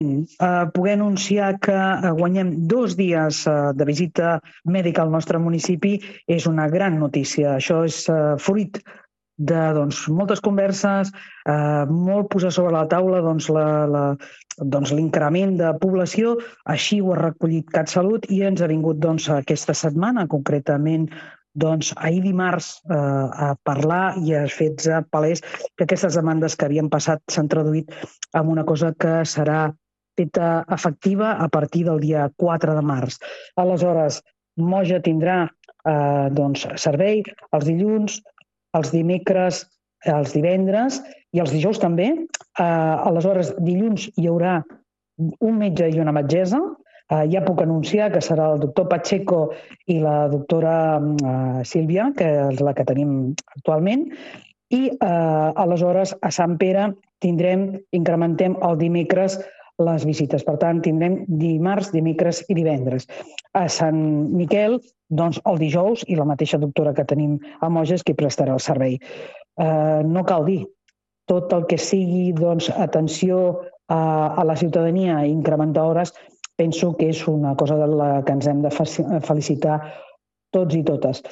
Poder anunciar que guanyem 2 dies de visita mèdica al nostre municipi és una gran notícia. Això és fruit de moltes converses, molt posar sobre la taula l'increment de població. Així ho ha recollit CatSalut i ens ha vingut aquesta setmana, concretament ahir dimarts, a parlar i a fer palès que aquestes demandes que havien passat s'han traduït en una cosa que serà feta efectiva a partir del dia 4 de març. Aleshores, Moja tindrà servei els dilluns, els dimecres, els divendres i els dijous també. Aleshores, dilluns hi haurà un metge i una metgessa. Ja puc anunciar que serà el doctor Pacheco i la doctora Sílvia, que és la que tenim actualment. I aleshores a Sant Pere incrementem el dimecres les visites. Per tant, tindrem dimarts, dimecres i divendres. A Sant Miquel, el dijous, i la mateixa doctora que tenim a Moja és qui prestarà el servei. No cal dir, tot el que sigui atenció a la ciutadania i incrementar hores, penso que és una cosa de la que ens hem de felicitar tots i totes.